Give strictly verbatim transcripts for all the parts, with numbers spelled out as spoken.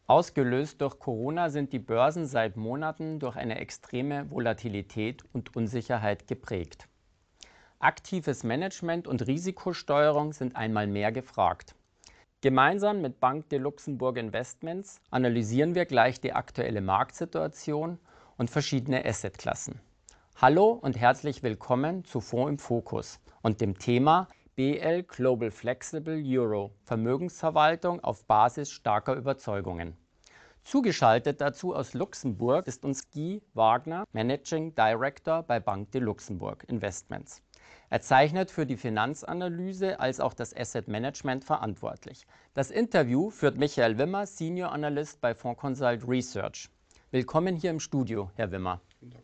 Ausgelöst durch Corona sind die Börsen seit Monaten durch eine extreme Volatilität und Unsicherheit geprägt. Aktives Management und Risikosteuerung sind einmal mehr gefragt. Gemeinsam mit Banque de Luxembourg Investments analysieren wir gleich die aktuelle Marktsituation und verschiedene Assetklassen. Hallo und herzlich willkommen zu Fonds im Fokus und dem Thema B L Global Flexible Euro – Vermögensverwaltung auf Basis starker Überzeugungen. Zugeschaltet dazu aus Luxemburg ist uns Guy Wagner, Managing Director bei Banque de Luxembourg Investments. Er zeichnet für die Finanzanalyse als auch das Asset Management verantwortlich. Das Interview führt Michael Wimmer, Senior Analyst bei Fonds Consult Research. Willkommen hier im Studio, Herr Wimmer.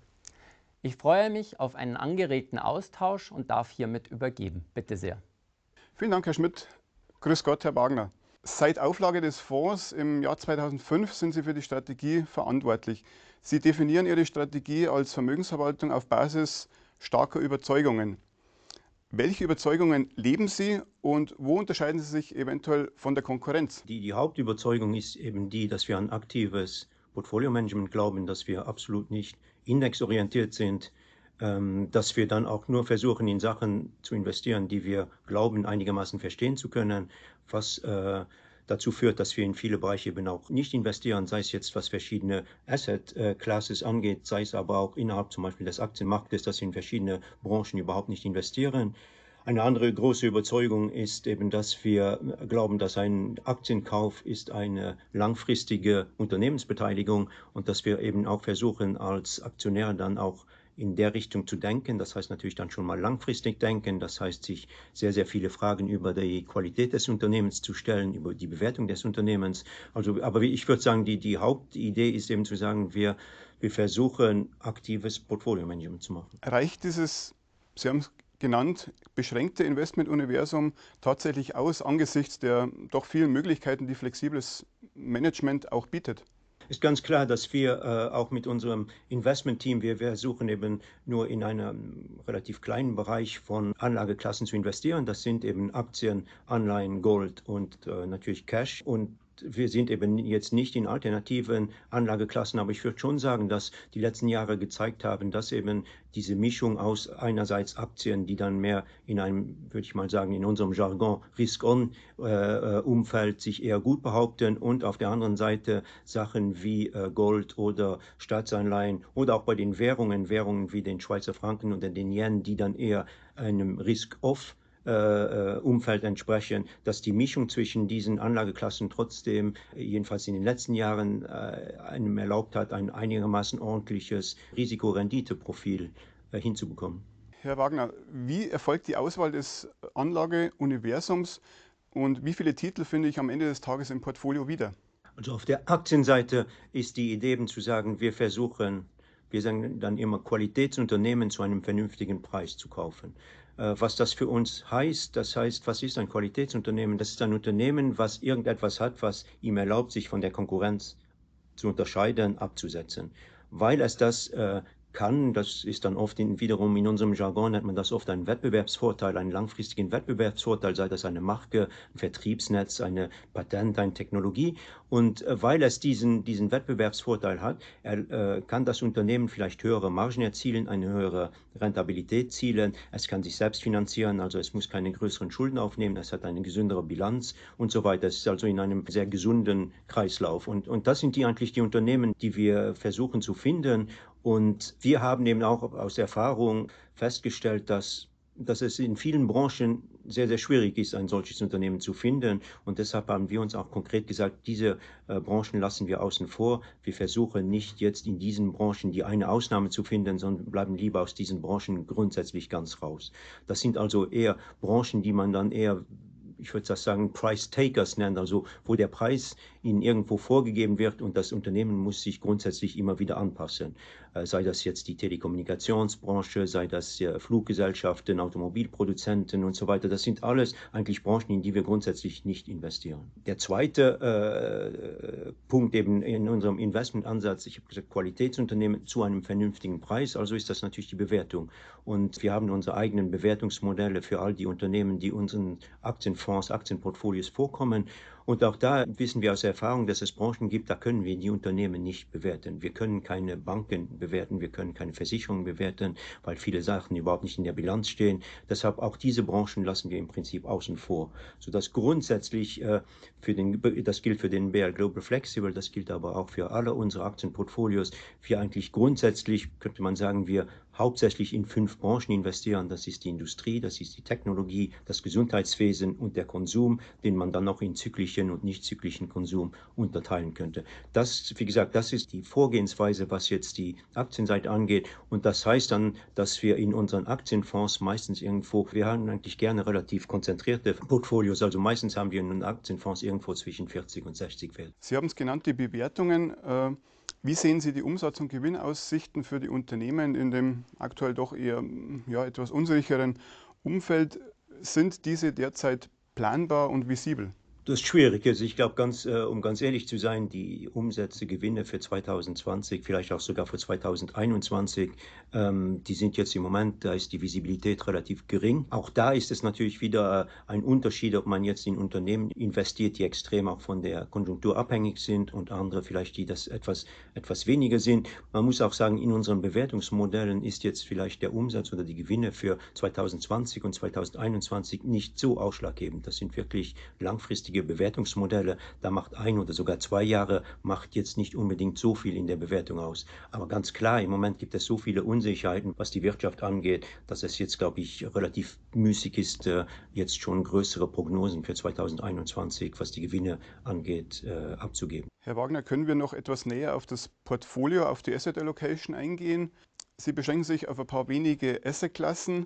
Ich freue mich auf einen angeregten Austausch und darf hiermit übergeben. Bitte sehr. Vielen Dank, Herr Schmidt. Grüß Gott, Herr Wagner. Seit Auflage des Fonds im Jahr zweitausendfünf sind Sie für die Strategie verantwortlich. Sie definieren Ihre Strategie als Vermögensverwaltung auf Basis starker Überzeugungen. Welche Überzeugungen leben Sie und wo unterscheiden Sie sich eventuell von der Konkurrenz? Die, die Hauptüberzeugung ist eben die, dass wir an aktives Portfolio-Management glauben, dass wir absolut nicht indexorientiert sind, ähm, dass wir dann auch nur versuchen, in Sachen zu investieren, die wir glauben, einigermaßen verstehen zu können, was äh, dazu führt, dass wir in viele Bereiche eben auch nicht investieren, sei es jetzt was verschiedene Asset-Classes angeht, sei es aber auch innerhalb zum Beispiel des Aktienmarktes, dass wir in verschiedene Branchen überhaupt nicht investieren. Eine andere große Überzeugung ist eben, dass wir glauben, dass ein Aktienkauf ist eine langfristige Unternehmensbeteiligung und dass wir eben auch versuchen, als Aktionäre dann auch in der Richtung zu denken. Das heißt natürlich dann schon mal langfristig denken. Das heißt, sich sehr, sehr viele Fragen über die Qualität des Unternehmens zu stellen, über die Bewertung des Unternehmens. Also, aber ich würde sagen, die, die Hauptidee ist eben zu sagen, wir, wir versuchen, aktives Portfolio-Management zu machen. Reicht dieses, Sie haben es genannt, beschränkte Investmentuniversum tatsächlich aus, angesichts der doch vielen Möglichkeiten, die flexibles Management auch bietet? Ist ganz klar, dass wir äh, auch mit unserem Investment-Team, wir versuchen eben nur in einem relativ kleinen Bereich von Anlageklassen zu investieren. Das sind eben Aktien, Anleihen, Gold und äh, natürlich Cash. Und wir sind eben jetzt nicht in alternativen Anlageklassen, aber ich würde schon sagen, dass die letzten Jahre gezeigt haben, dass eben diese Mischung aus einerseits Aktien, die dann mehr in einem, würde ich mal sagen, in unserem Jargon Risk-on-Umfeld sich eher gut behaupten und auf der anderen Seite Sachen wie Gold oder Staatsanleihen oder auch bei den Währungen, Währungen wie den Schweizer Franken oder den Yen, die dann eher einem Risk-off Äh, Umfeld entsprechen, dass die Mischung zwischen diesen Anlageklassen trotzdem, jedenfalls in den letzten Jahren, äh, einem erlaubt hat, ein einigermaßen ordentliches Risikorenditeprofil äh, hinzubekommen. Herr Wagner, wie erfolgt die Auswahl des Anlageuniversums und wie viele Titel finde ich am Ende des Tages im Portfolio wieder? Also auf der Aktienseite ist die Idee eben zu sagen, wir versuchen, wir sagen dann immer, Qualitätsunternehmen zu einem vernünftigen Preis zu kaufen. Was das für uns heißt, das heißt, was ist ein Qualitätsunternehmen? Das ist ein Unternehmen, was irgendetwas hat, was ihm erlaubt, sich von der Konkurrenz zu unterscheiden, abzusetzen. Weil es das äh, kann, das ist dann oft in, wiederum in unserem Jargon, nennt man das oft einen Wettbewerbsvorteil, einen langfristigen Wettbewerbsvorteil, sei das eine Marke, ein Vertriebsnetz, eine Patent, eine Technologie. Und äh, weil es diesen, diesen Wettbewerbsvorteil hat, er, äh, kann das Unternehmen vielleicht höhere Margen erzielen, eine höhere Rentabilität zielen, es kann sich selbst finanzieren, also es muss keine größeren Schulden aufnehmen, es hat eine gesündere Bilanz und so weiter. Es ist also in einem sehr gesunden Kreislauf. Und, und das sind die eigentlich die Unternehmen, die wir versuchen zu finden. Und wir haben eben auch aus Erfahrung festgestellt, dass, dass es in vielen Branchen sehr, sehr schwierig ist, ein solches Unternehmen zu finden. Und deshalb haben wir uns auch konkret gesagt, diese äh, Branchen lassen wir außen vor. Wir versuchen nicht jetzt in diesen Branchen die eine Ausnahme zu finden, sondern bleiben lieber aus diesen Branchen grundsätzlich ganz raus. Das sind also eher Branchen, die man dann eher, ich würde das sagen, Price Takers nennen, also wo der Preis ihnen irgendwo vorgegeben wird und das Unternehmen muss sich grundsätzlich immer wieder anpassen. Äh, sei das jetzt die Telekommunikationsbranche, sei das äh, Fluggesellschaften, Automobilproduzenten und so weiter. Das sind alles eigentlich Branchen, in die wir grundsätzlich nicht investieren. Der zweite äh, Punkt eben in unserem Investmentansatz, ich habe gesagt, Qualitätsunternehmen zu einem vernünftigen Preis, also ist das natürlich die Bewertung. Und wir haben unsere eigenen Bewertungsmodelle für all die Unternehmen, die unseren Aktienfonds, Aktienportfolios vorkommen. Und auch da wissen wir aus Erfahrung, dass es Branchen gibt, da können wir die Unternehmen nicht bewerten. Wir können keine Banken bewerten, wir können keine Versicherungen bewerten, weil viele Sachen überhaupt nicht in der Bilanz stehen. Deshalb auch diese Branchen lassen wir im Prinzip außen vor, sodass grundsätzlich äh, für den, das gilt für den B R Global Flexible, das gilt aber auch für alle unsere Aktienportfolios, wir eigentlich grundsätzlich, könnte man sagen, wir hauptsächlich in fünf Branchen investieren. Das ist die Industrie, das ist die Technologie, das Gesundheitswesen und der Konsum, den man dann noch in zyklischen und nicht zyklischen Konsum unterteilen könnte. Das, wie gesagt, das ist die Vorgehensweise, was jetzt die Aktienseite angeht. Und das heißt dann, dass wir in unseren Aktienfonds meistens irgendwo, wir haben eigentlich gerne relativ konzentrierte Portfolios, also meistens haben wir in den Aktienfonds irgendwo zwischen vierzig und sechzig Wert. Sie haben es genannt, die Bewertungen. Äh Wie sehen Sie die Umsatz- und Gewinnaussichten für die Unternehmen in dem aktuell doch eher ja, etwas unsicheren Umfeld? Sind diese derzeit planbar und visibel? Das ist schwierig. Also ich glaube, ganz, äh, um ganz ehrlich zu sein, die Umsätze, Gewinne für zwanzig zwanzig, vielleicht auch sogar für zwanzig einundzwanzig, ähm, die sind jetzt im Moment, da ist die Visibilität relativ gering. Auch da ist es natürlich wieder äh, ein Unterschied, ob man jetzt in Unternehmen investiert, die extrem auch von der Konjunktur abhängig sind und andere vielleicht, die das etwas, etwas weniger sind. Man muss auch sagen, in unseren Bewertungsmodellen ist jetzt vielleicht der Umsatz oder die Gewinne für zwanzig zwanzig und zwanzig einundzwanzig nicht so ausschlaggebend. Das sind wirklich langfristige Bewertungsmodelle, da macht ein oder sogar zwei Jahre, macht jetzt nicht unbedingt so viel in der Bewertung aus. Aber ganz klar, im Moment gibt es so viele Unsicherheiten, was die Wirtschaft angeht, dass es jetzt, glaube ich, relativ müßig ist, jetzt schon größere Prognosen für zwanzig einundzwanzig, was die Gewinne angeht, abzugeben. Herr Wagner, können wir noch etwas näher auf das Portfolio, auf die Asset Allocation eingehen? Sie beschränken sich auf ein paar wenige Assetklassen.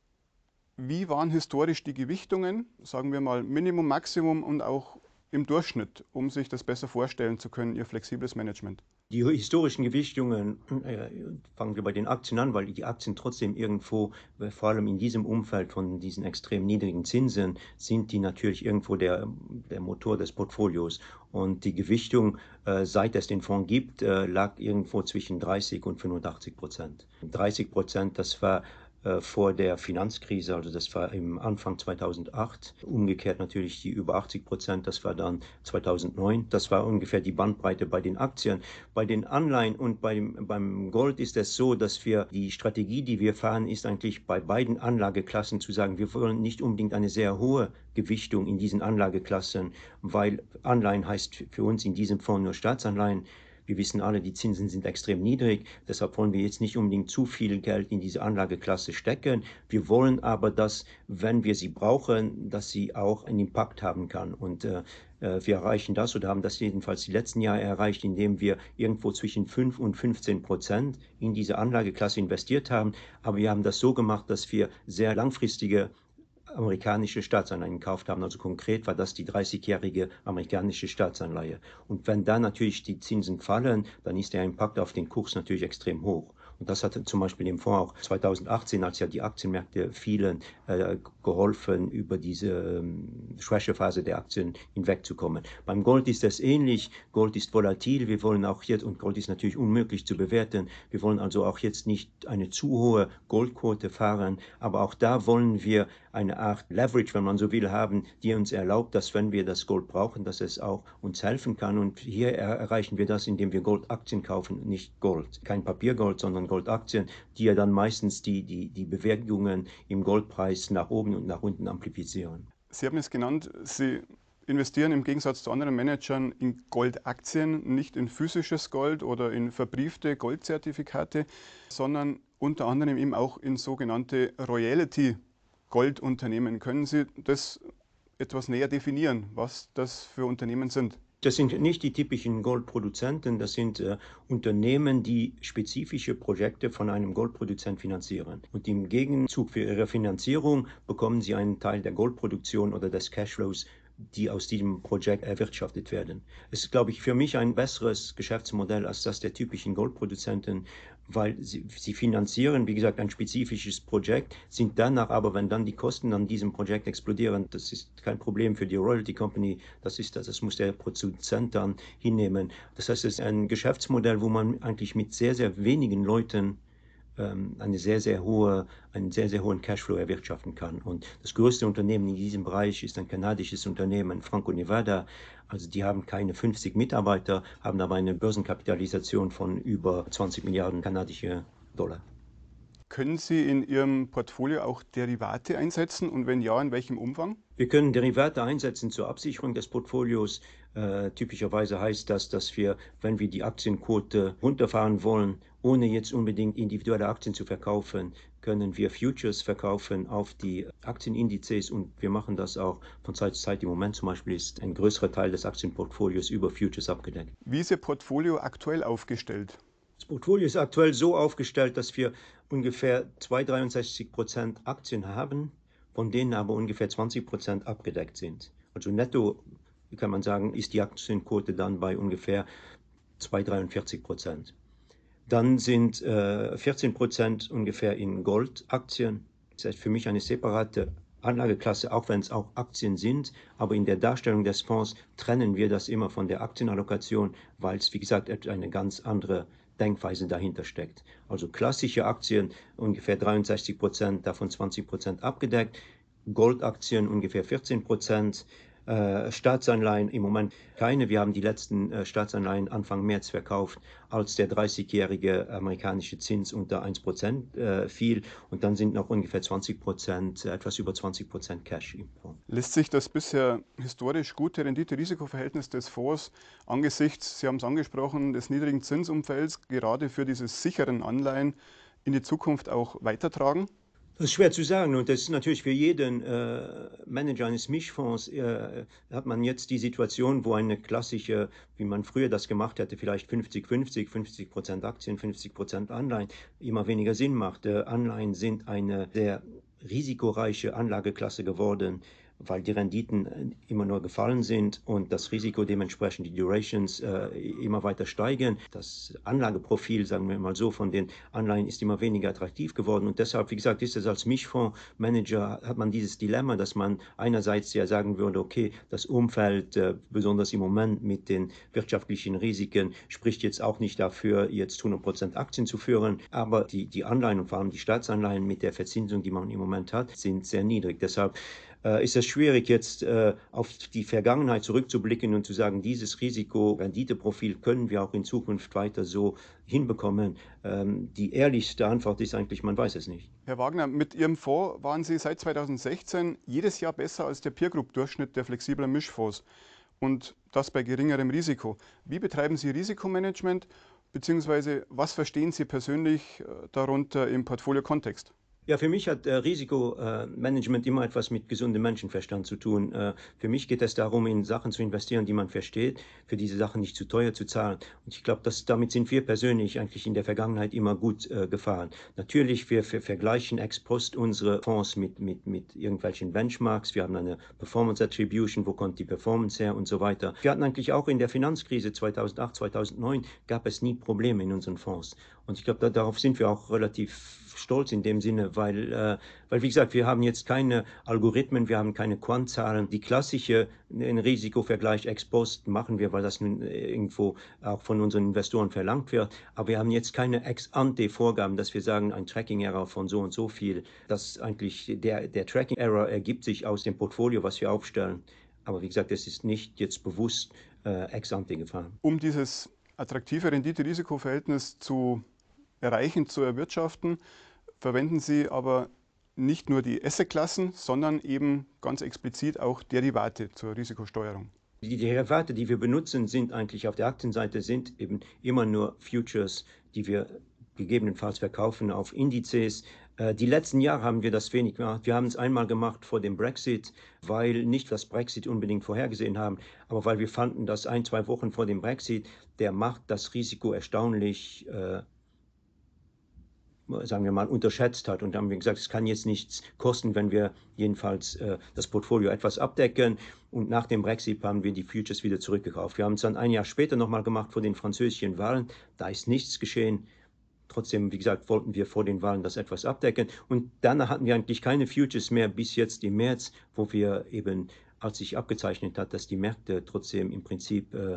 Wie waren historisch die Gewichtungen, sagen wir mal Minimum, Maximum und auch im Durchschnitt, um sich das besser vorstellen zu können, Ihr flexibles Management? Die historischen Gewichtungen, äh, fangen wir bei den Aktien an, weil die Aktien trotzdem irgendwo, äh, vor allem in diesem Umfeld von diesen extrem niedrigen Zinsen, sind die natürlich irgendwo der, der Motor des Portfolios. Und die Gewichtung, äh, seit es den Fonds gibt, äh, lag irgendwo zwischen dreißig und fünfundachtzig Prozent. dreißig Prozent, das war vor der Finanzkrise, also das war im Anfang zweitausendacht. Umgekehrt natürlich die über achtzig Prozent, das war dann zweitausendneun. Das war ungefähr die Bandbreite bei den Aktien. Bei den Anleihen und beim, beim Gold ist es so, dass wir die Strategie, die wir fahren, ist eigentlich bei beiden Anlageklassen zu sagen, wir wollen nicht unbedingt eine sehr hohe Gewichtung in diesen Anlageklassen, weil Anleihen heißt für uns in diesem Fonds nur Staatsanleihen. Wir wissen alle, die Zinsen sind extrem niedrig, deshalb wollen wir jetzt nicht unbedingt zu viel Geld in diese Anlageklasse stecken. Wir wollen aber, dass, wenn wir sie brauchen, dass sie auch einen Impact haben kann. Und äh, wir erreichen das oder haben das jedenfalls die letzten Jahre erreicht, indem wir irgendwo zwischen fünf und fünfzehn Prozent in diese Anlageklasse investiert haben. Aber wir haben das so gemacht, dass wir sehr langfristige amerikanische Staatsanleihen gekauft haben. Also konkret war das die dreißigjährige amerikanische Staatsanleihe. Und wenn dann natürlich die Zinsen fallen, dann ist der Impact auf den Kurs natürlich extrem hoch. Und das hat zum Beispiel im Fonds auch zweitausendachtzehn, als ja die Aktienmärkte fielen, äh, geholfen, über diese ähm, Schwächephase der Aktien hinwegzukommen. Beim Gold ist das ähnlich. Gold ist volatil. Wir wollen auch jetzt, und Gold ist natürlich unmöglich zu bewerten, wir wollen also auch jetzt nicht eine zu hohe Goldquote fahren, aber auch da wollen wir eine Art Leverage, wenn man so will, haben, die uns erlaubt, dass wenn wir das Gold brauchen, dass es auch uns helfen kann. Und hier erreichen wir das, indem wir Goldaktien kaufen, nicht Gold. Kein Papiergold, sondern Goldaktien, die ja dann meistens die, die, die Bewegungen im Goldpreis nach oben und nach unten amplifizieren. Sie haben es genannt, Sie investieren im Gegensatz zu anderen Managern in Goldaktien, nicht in physisches Gold oder in verbriefte Goldzertifikate, sondern unter anderem eben auch in sogenannte Royalty Goldunternehmen. Können Sie das etwas näher definieren, was das für Unternehmen sind? Das sind nicht die typischen Goldproduzenten, das sind äh, Unternehmen, die spezifische Projekte von einem Goldproduzent finanzieren. Und im Gegenzug für ihre Finanzierung bekommen sie einen Teil der Goldproduktion oder des Cashflows, die aus diesem Projekt erwirtschaftet werden. Es ist, glaube ich, für mich ein besseres Geschäftsmodell als das der typischen Goldproduzenten, weil sie, sie finanzieren, wie gesagt, ein spezifisches Projekt, sind danach aber, wenn dann die Kosten an diesem Projekt explodieren, das ist kein Problem für die Royalty Company, das ist das, das muss der Produzent dann hinnehmen. Das heißt, es ist ein Geschäftsmodell, wo man eigentlich mit sehr, sehr wenigen Leuten ähm, eine sehr, sehr hohe, einen sehr, sehr hohen Cashflow erwirtschaften kann. Und das größte Unternehmen in diesem Bereich ist ein kanadisches Unternehmen, Franco-Nevada. Also die haben keine fünfzig Mitarbeiter, haben aber eine Börsenkapitalisation von über zwanzig Milliarden kanadische Dollar. Können Sie in Ihrem Portfolio auch Derivate einsetzen und wenn ja, in welchem Umfang? Wir können Derivate einsetzen zur Absicherung des Portfolios. Äh, typischerweise heißt das, dass wir, wenn wir die Aktienquote runterfahren wollen, ohne jetzt unbedingt individuelle Aktien zu verkaufen, können wir Futures verkaufen auf die Aktienindizes und wir machen das auch von Zeit zu Zeit. Im Moment zum Beispiel ist ein größerer Teil des Aktienportfolios über Futures abgedeckt. Wie ist Ihr Portfolio aktuell aufgestellt? Das Portfolio ist aktuell so aufgestellt, dass wir ungefähr sechsunddreißig Prozent Aktien haben, von denen aber ungefähr zwanzig Prozent abgedeckt sind. Also netto, wie kann man sagen, ist die Aktienquote dann bei ungefähr dreiundvierzig Prozent. Dann sind äh, vierzehn Prozent ungefähr in Goldaktien. Das heißt für mich eine separate Anlageklasse, auch wenn es auch Aktien sind. Aber in der Darstellung des Fonds trennen wir das immer von der Aktienallokation, weil es, wie gesagt, eine ganz andere Denkweise dahinter steckt. Also klassische Aktien ungefähr dreiundsechzig Prozent, davon zwanzig Prozent abgedeckt, Goldaktien ungefähr vierzehn Prozent, äh, Staatsanleihen im Moment keine. Wir haben die letzten äh, Staatsanleihen Anfang März verkauft, als der dreißigjährige amerikanische Zins unter eins Prozent äh, fiel und dann sind noch ungefähr zwanzig Prozent, äh, etwas über zwanzig Prozent Cash im Fonds. Lässt sich das bisher historisch gute Rendite-Risiko-Verhältnis des Fonds angesichts, Sie haben es angesprochen, des niedrigen Zinsumfelds gerade für diese sicheren Anleihen in die Zukunft auch weitertragen? Das ist schwer zu sagen und das ist natürlich für jeden äh, Manager eines Mischfonds, äh, hat man jetzt die Situation, wo eine klassische, wie man früher das gemacht hätte, vielleicht fünfzig fünfzig, fünfzig Prozent Aktien, fünfzig Prozent Anleihen, immer weniger Sinn macht. Äh, Anleihen sind eine sehr risikoreiche Anlageklasse geworden, weil die Renditen immer nur gefallen sind und das Risiko dementsprechend, die Durations äh, immer weiter steigen. Das Anlageprofil, sagen wir mal so, von den Anleihen ist immer weniger attraktiv geworden und deshalb, wie gesagt, ist es als Mischfondsmanager, hat man dieses Dilemma, dass man einerseits ja sagen würde, okay, das Umfeld, äh, besonders im Moment mit den wirtschaftlichen Risiken, spricht jetzt auch nicht dafür, jetzt hundert Prozent Aktien zu führen, aber die, die Anleihen und vor allem die Staatsanleihen mit der Verzinsung, die man im Moment hat, sind sehr niedrig. Deshalb äh, ist es schwierig, jetzt äh, auf die Vergangenheit zurückzublicken und zu sagen, dieses Risiko-Rendite-Profil können wir auch in Zukunft weiter so hinbekommen. Ähm, die ehrlichste Antwort ist eigentlich, man weiß es nicht. Herr Wagner, mit Ihrem Fonds waren Sie seit zweitausendsechzehn jedes Jahr besser als der Peer-Group-Durchschnitt der flexiblen Mischfonds und das bei geringerem Risiko. Wie betreiben Sie Risikomanagement, beziehungsweise was verstehen Sie persönlich darunter im Portfolio-Kontext? Ja, für mich hat äh, Risikomanagement äh, immer etwas mit gesundem Menschenverstand zu tun. Äh, für mich geht es darum, in Sachen zu investieren, die man versteht, für diese Sachen nicht zu teuer zu zahlen. Und ich glaube, dass damit sind wir persönlich eigentlich in der Vergangenheit immer gut äh, gefahren. Natürlich, wir, wir vergleichen ex post unsere Fonds mit, mit, mit irgendwelchen Benchmarks. Wir haben eine Performance Attribution, wo kommt die Performance her und so weiter. Wir hatten eigentlich auch in der Finanzkrise zweitausendacht, zweitausendneun, gab es nie Probleme in unseren Fonds. Und ich glaube, da, darauf sind wir auch relativ stolz in dem Sinne, weil, äh, weil, wie gesagt, wir haben jetzt keine Algorithmen, wir haben keine Quantzahlen. Die klassische einen Risikovergleich ex post machen wir, weil das nun irgendwo auch von unseren Investoren verlangt wird. Aber wir haben jetzt keine ex-ante-Vorgaben, dass wir sagen, ein Tracking-Error von so und so viel. Das eigentlich, der, der Tracking-Error ergibt sich aus dem Portfolio, was wir aufstellen. Aber wie gesagt, es ist nicht jetzt bewusst äh, ex-ante gefahren. Um dieses attraktive Rendite-Risiko-Verhältnis zu erreichen, zu erwirtschaften, verwenden Sie aber nicht nur die Assetklassen, sondern eben ganz explizit auch Derivate zur Risikosteuerung. Die Derivate, die wir benutzen, sind eigentlich auf der Aktienseite sind eben immer nur Futures, die wir gegebenenfalls verkaufen auf Indizes. Die letzten Jahre haben wir das wenig gemacht. Wir haben es einmal gemacht vor dem Brexit, weil nicht das Brexit unbedingt vorhergesehen haben, aber weil wir fanden, dass ein, zwei Wochen vor dem Brexit der Markt das Risiko erstaunlich äh, sagen wir mal, unterschätzt hat. Und da haben wir gesagt, es kann jetzt nichts kosten, wenn wir jedenfalls äh, das Portfolio etwas abdecken. Und nach dem Brexit haben wir die Futures wieder zurückgekauft. Wir haben es dann ein Jahr später nochmal gemacht vor den französischen Wahlen. Da ist nichts geschehen. Trotzdem, wie gesagt, wollten wir vor den Wahlen das etwas abdecken. Und danach hatten wir eigentlich keine Futures mehr bis jetzt im März, wo wir eben, als sich abgezeichnet hat, dass die Märkte trotzdem im Prinzip äh,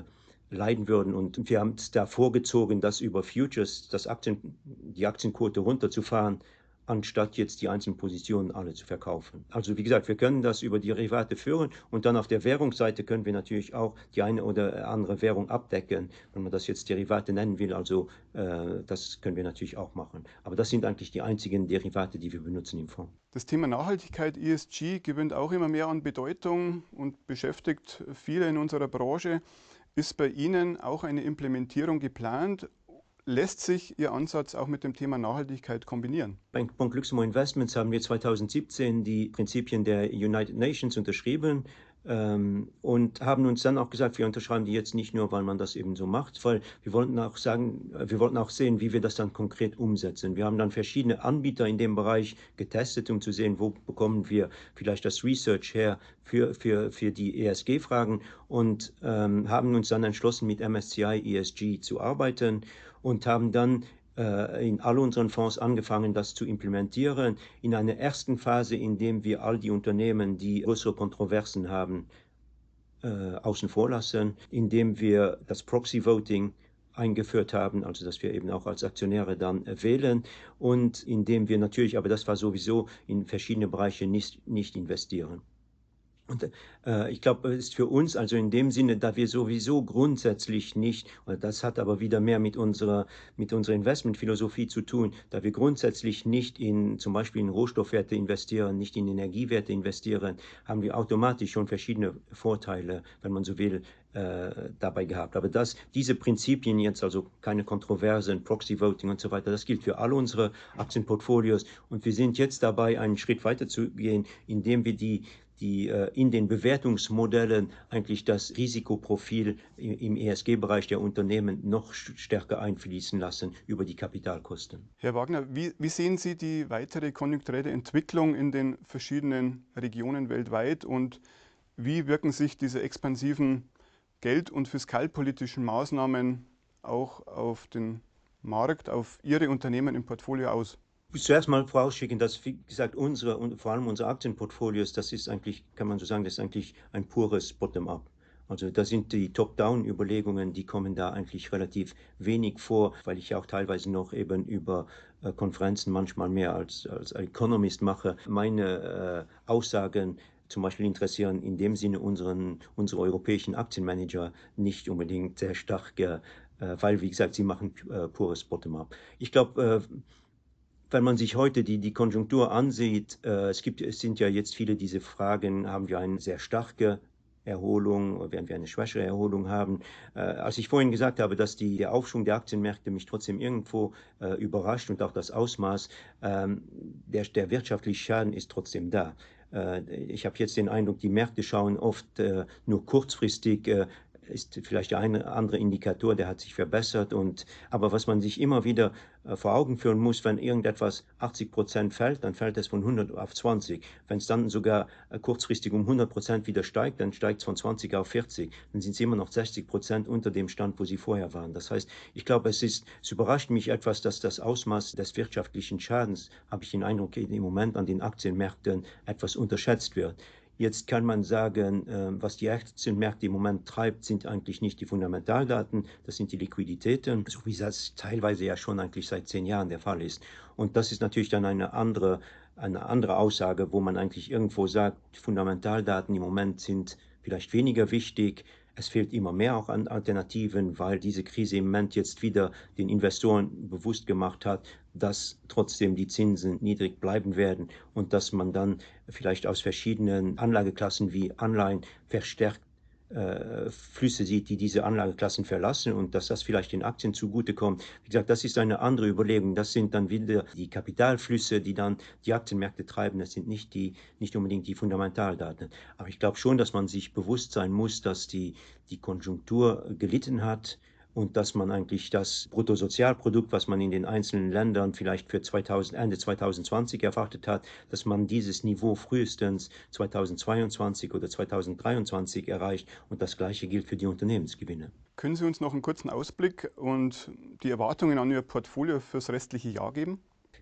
leiden würden. Und wir haben es da vorgezogen, das über Futures, das Aktien, die Aktienquote runterzufahren, anstatt jetzt die einzelnen Positionen alle zu verkaufen. Also wie gesagt, wir können das über Derivate führen und dann auf der Währungsseite können wir natürlich auch die eine oder andere Währung abdecken, wenn man das jetzt Derivate nennen will. Also äh, das können wir natürlich auch machen. Aber das sind eigentlich die einzigen Derivate, die wir benutzen im Fonds. Das Thema Nachhaltigkeit, E S G, gewinnt auch immer mehr an Bedeutung und beschäftigt viele in unserer Branche. Ist bei Ihnen auch eine Implementierung geplant? Lässt sich Ihr Ansatz auch mit dem Thema Nachhaltigkeit kombinieren? Bei Bank Luxemburg Investments haben wir zweitausendsiebzehn die Prinzipien der United Nations unterschrieben ähm, und haben uns dann auch gesagt, wir unterschreiben die jetzt nicht nur, weil man das eben so macht, weil wir wollten auch sagen, wir wollten auch sehen, wie wir das dann konkret umsetzen. Wir haben dann verschiedene Anbieter in dem Bereich getestet, um zu sehen, wo bekommen wir vielleicht das Research her für, für, für die E S G-Fragen und ähm, haben uns dann entschlossen, mit M S C I E S G zu arbeiten und haben dann äh, in all unseren Fonds angefangen, das zu implementieren. In einer ersten Phase, in dem wir all die Unternehmen, die größere Kontroversen haben, äh, außen vor lassen, indem wir das Proxy Voting eingeführt haben, also dass wir eben auch als Aktionäre dann äh, wählen und indem wir natürlich, aber das war sowieso in verschiedene Bereiche nicht, nicht investieren. Und äh, ich glaube, es ist für uns, also in dem Sinne, da wir sowieso grundsätzlich nicht, und das hat aber wieder mehr mit unserer, mit unserer Investmentphilosophie zu tun, da wir grundsätzlich nicht in zum Beispiel in Rohstoffwerte investieren, nicht in Energiewerte investieren, haben wir automatisch schon verschiedene Vorteile, wenn man so will, äh, dabei gehabt. Aber das, diese Prinzipien jetzt, also keine Kontroversen, Proxy Voting und so weiter, das gilt für alle unsere Aktienportfolios. Und wir sind jetzt dabei, einen Schritt weiter zu gehen, indem wir die die in den Bewertungsmodellen eigentlich das Risikoprofil im E S G-Bereich der Unternehmen noch stärker einfließen lassen über die Kapitalkosten. Herr Wagner, wie, wie sehen Sie die weitere konjunkturelle Entwicklung in den verschiedenen Regionen weltweit und wie wirken sich diese expansiven geld- und fiskalpolitischen Maßnahmen auch auf den Markt, auf Ihre Unternehmen im Portfolio aus? Zuerst mal vorausschicken, dass, wie gesagt, unsere und vor allem unsere Aktienportfolios, das ist eigentlich, kann man so sagen, das ist eigentlich ein pures Bottom-up. Also da sind die Top-Down-Überlegungen, die kommen da eigentlich relativ wenig vor, weil ich auch teilweise noch eben über äh, Konferenzen manchmal mehr als, als Economist mache. Meine äh, Aussagen zum Beispiel interessieren in dem Sinne unseren, unsere europäischen Aktienmanager nicht unbedingt sehr stark, äh, weil, wie gesagt, sie machen äh, pures Bottom-up. Ich glaube, äh, wenn man sich heute die, die Konjunktur ansieht, äh, es, gibt, es sind ja jetzt viele diese Fragen, haben wir eine sehr starke Erholung oder werden wir eine schwächere Erholung haben? Äh, als ich vorhin gesagt habe, dass die, der Aufschwung der Aktienmärkte mich trotzdem irgendwo äh, überrascht und auch das Ausmaß, ähm, der, der wirtschaftliche Schaden ist trotzdem da. Äh, ich habe jetzt den Eindruck, die Märkte schauen oft äh, nur kurzfristig, äh, ist vielleicht der eine andere Indikator, der hat sich verbessert. Und, aber was man sich immer wieder äh, vor Augen führen muss, wenn irgendetwas achtzig Prozent fällt, dann fällt es von hundert auf zwanzig. Wenn es dann sogar äh, kurzfristig um hundert Prozent wieder steigt, dann steigt es von zwanzig auf vierzig. Dann sind sie immer noch sechzig Prozent unter dem Stand, wo sie vorher waren. Das heißt, ich glaube, es ist, es überrascht mich etwas, dass das Ausmaß des wirtschaftlichen Schadens, habe ich den Eindruck, im Moment an den Aktienmärkten etwas unterschätzt wird. Jetzt kann man sagen, was die Aktienmärkte im Moment treibt, sind eigentlich nicht die Fundamentaldaten, das sind die Liquiditäten, so wie das teilweise ja schon eigentlich seit zehn Jahren der Fall ist. Und das ist natürlich dann eine andere, eine andere Aussage, wo man eigentlich irgendwo sagt, die Fundamentaldaten im Moment sind vielleicht weniger wichtig. Es fehlt immer mehr auch an Alternativen, weil diese Krise im Moment jetzt wieder den Investoren bewusst gemacht hat, dass trotzdem die Zinsen niedrig bleiben werden und dass man dann vielleicht aus verschiedenen Anlageklassen wie Anleihen verstärkt äh, Flüsse sieht, die diese Anlageklassen verlassen und dass das vielleicht den Aktien zugutekommt. Wie gesagt, das ist eine andere Überlegung. Das sind dann wieder die Kapitalflüsse, die dann die Aktienmärkte treiben. Das sind nicht, die, nicht unbedingt die Fundamentaldaten. Aber ich glaube schon, dass man sich bewusst sein muss, dass die, die Konjunktur gelitten hat und dass man eigentlich das Bruttosozialprodukt, was man in den einzelnen Ländern vielleicht für zweitausend, Ende zweitausendzwanzig erwartet hat, dass man dieses Niveau frühestens zweitausendzweiundzwanzig oder zweitausenddreiundzwanzig erreicht und das Gleiche gilt für die Unternehmensgewinne. Können Sie uns noch einen kurzen Ausblick und die Erwartungen an Ihr Portfolio fürs restliche Jahr geben?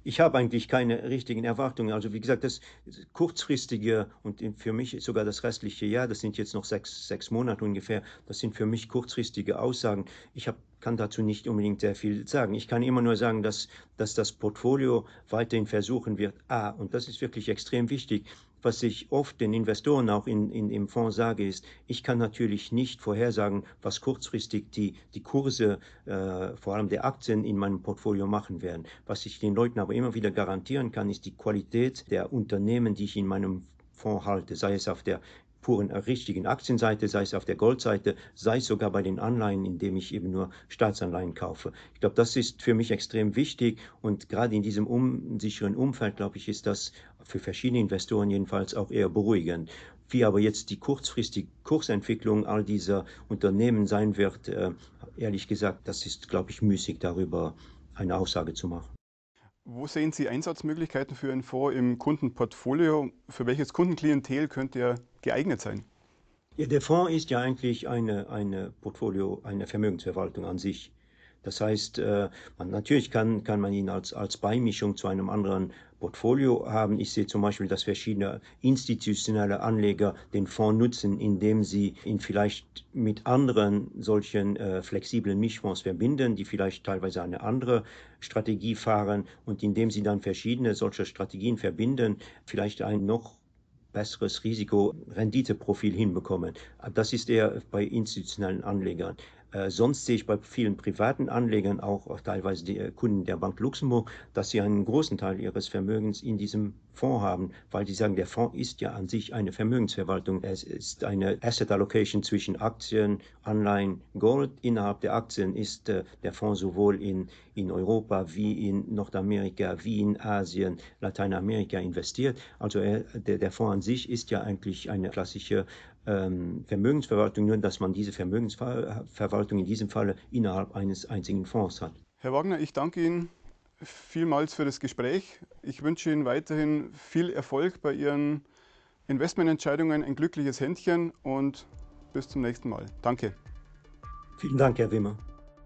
Ich habe eigentlich keine richtigen Erwartungen. Also wie gesagt, das kurzfristige und für mich sogar das restliche Jahr, das sind jetzt noch sechs, sechs Monate ungefähr, das sind für mich kurzfristige Aussagen. Ich hab, kann dazu nicht unbedingt sehr viel sagen. Ich kann immer nur sagen, dass, dass das Portfolio weiterhin versuchen wird, A, und das ist wirklich extrem wichtig, was ich oft den Investoren auch in, in, im Fonds sage, ist, ich kann natürlich nicht vorhersagen, was kurzfristig die, die Kurse, äh, vor allem der Aktien in meinem Portfolio machen werden. Was ich den Leuten aber immer wieder garantieren kann, ist die Qualität der Unternehmen, die ich in meinem Fonds halte, sei es auf der puren äh, richtigen Aktienseite, sei es auf der Goldseite, sei es sogar bei den Anleihen, indem ich eben nur Staatsanleihen kaufe. Ich glaube, das ist für mich extrem wichtig und gerade in diesem unsicheren Umfeld, glaube ich, ist das für verschiedene Investoren jedenfalls auch eher beruhigend. Wie aber jetzt die kurzfristige Kursentwicklung all dieser Unternehmen sein wird, äh, ehrlich gesagt, das ist, glaube ich, müßig darüber eine Aussage zu machen. Wo sehen Sie Einsatzmöglichkeiten für einen Fonds im Kundenportfolio? Für welches Kundenklientel könnte er geeignet sein? Ja, der Fonds ist ja eigentlich eine, eine Portfolio, eine Vermögensverwaltung an sich. Das heißt, äh, man, natürlich kann, kann man ihn als, als Beimischung zu einem anderen Portfolio haben. Ich sehe zum Beispiel, dass verschiedene institutionelle Anleger den Fonds nutzen, indem sie ihn vielleicht mit anderen solchen äh, flexiblen Mischfonds verbinden, die vielleicht teilweise eine andere Strategie fahren und indem sie dann verschiedene solcher Strategien verbinden, vielleicht ein noch besseres Risiko-Rendite-Profil hinbekommen. Das ist eher bei institutionellen Anlegern. Äh, sonst sehe ich bei vielen privaten Anlegern, auch, auch teilweise die äh, Kunden der Bank Luxemburg, dass sie einen großen Teil ihres Vermögens in diesem Fonds haben, weil die sagen, der Fonds ist ja an sich eine Vermögensverwaltung. Es ist eine Asset Allocation zwischen Aktien, Anleihen, Gold. Innerhalb der Aktien ist äh, der Fonds sowohl in, in Europa wie in Nordamerika, wie in Asien, Lateinamerika investiert. Also er, der, der Fonds an sich ist ja eigentlich eine klassische ähm, Vermögensverwaltung, nur dass man diese Vermögensverwaltung in diesem Falle innerhalb eines einzigen Fonds hat. Herr Wagner, ich danke Ihnen vielmals für das Gespräch. Ich wünsche Ihnen weiterhin viel Erfolg bei Ihren Investmententscheidungen, ein glückliches Händchen und bis zum nächsten Mal. Danke. Vielen Dank, Herr Wimmer.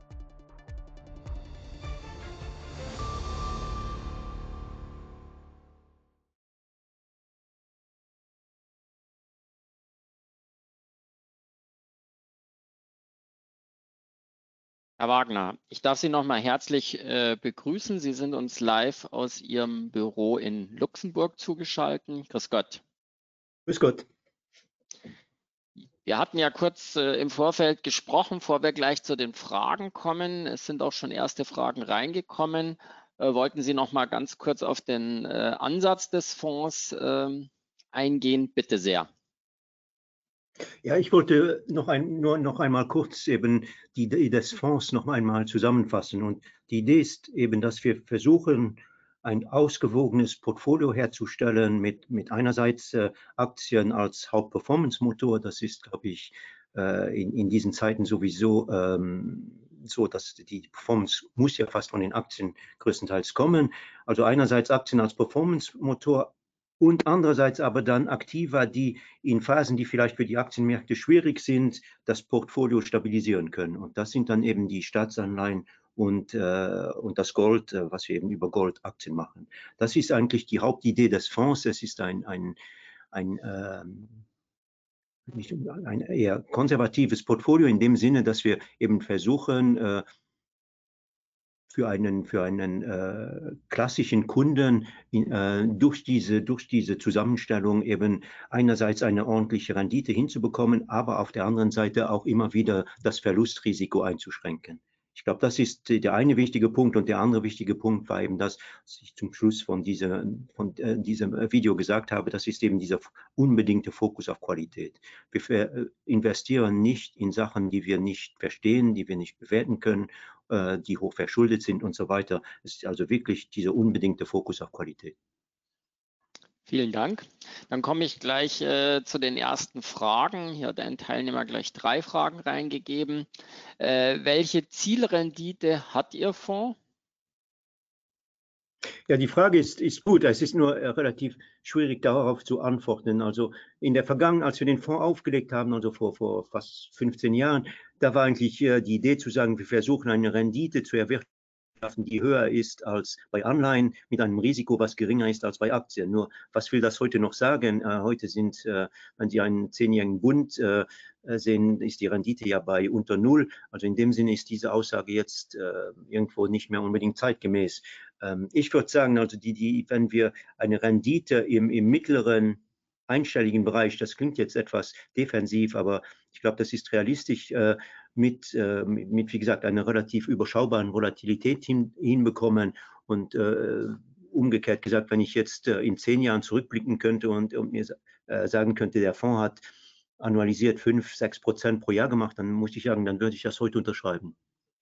Herr Wagner, ich darf Sie noch mal herzlich äh, begrüßen. Sie sind uns live aus Ihrem Büro in Luxemburg zugeschaltet. Grüß Gott. Grüß Gott. Wir hatten ja kurz äh, im Vorfeld gesprochen, bevor wir gleich zu den Fragen kommen. Es sind auch schon erste Fragen reingekommen. Äh, wollten Sie noch mal ganz kurz auf den äh, Ansatz des Fonds äh, eingehen? Bitte sehr. Ja, ich wollte noch ein, nur noch einmal kurz eben die Idee des Fonds noch einmal zusammenfassen. Und die Idee ist eben, dass wir versuchen, ein ausgewogenes Portfolio herzustellen mit, mit einerseits äh, Aktien als Hauptperformance-Motor. Das ist, glaube ich, äh, in, in diesen Zeiten sowieso ähm, so, dass die Performance muss ja fast von den Aktien größtenteils kommen. Also einerseits Aktien als Performance-Motor und andererseits aber dann Aktiva, die in Phasen, die vielleicht für die Aktienmärkte schwierig sind, das Portfolio stabilisieren können. Und das sind dann eben die Staatsanleihen und, äh, und das Gold, äh, was wir eben über Goldaktien machen. Das ist eigentlich die Hauptidee des Fonds. Es ist ein, ein, ein, ähm, nicht, ein eher konservatives Portfolio in dem Sinne, dass wir eben versuchen, äh, für einen, für einen äh, klassischen Kunden äh, durch, diese, durch diese Zusammenstellung eben einerseits eine ordentliche Rendite hinzubekommen, aber auf der anderen Seite auch immer wieder das Verlustrisiko einzuschränken. Ich glaube, das ist der eine wichtige Punkt. Und der andere wichtige Punkt war eben das, was ich zum Schluss von, dieser, von äh, diesem Video gesagt habe, das ist eben dieser unbedingte Fokus auf Qualität. Wir investieren nicht in Sachen, die wir nicht verstehen, die wir nicht bewerten können, äh, die hoch verschuldet sind und so weiter. Es ist also wirklich dieser unbedingte Fokus auf Qualität. Vielen Dank. Dann komme ich gleich äh, zu den ersten Fragen. Hier hat ein Teilnehmer gleich drei Fragen reingegeben. Äh, welche Zielrendite hat Ihr Fonds? Ja, die Frage ist, ist gut. Es ist nur äh, relativ schwierig darauf zu antworten. Also in der Vergangenheit, als wir den Fonds aufgelegt haben, also vor, vor fast fünfzehn Jahren, da war eigentlich äh, die Idee zu sagen, wir versuchen eine Rendite zu erwirtschaften die höher ist als bei Anleihen mit einem Risiko, was geringer ist als bei Aktien. Nur, was will das heute noch sagen? Äh, heute sind, äh, wenn Sie einen zehnjährigen Bund äh, sehen, ist die Rendite ja bei unter Null. Also in dem Sinne ist diese Aussage jetzt äh, irgendwo nicht mehr unbedingt zeitgemäß. Ähm, ich würde sagen, also die, die, wenn wir eine Rendite im, im mittleren einstelligen Bereich, das klingt jetzt etwas defensiv, aber ich glaube, das ist realistisch, äh, mit, äh, mit, wie gesagt, einer relativ überschaubaren Volatilität hin, hinbekommen. Und äh, umgekehrt gesagt, wenn ich jetzt äh, in zehn Jahren zurückblicken könnte und, und mir äh, sagen könnte, der Fonds hat annualisiert fünf, sechs Prozent pro Jahr gemacht, dann muss ich sagen, dann würde ich das heute unterschreiben.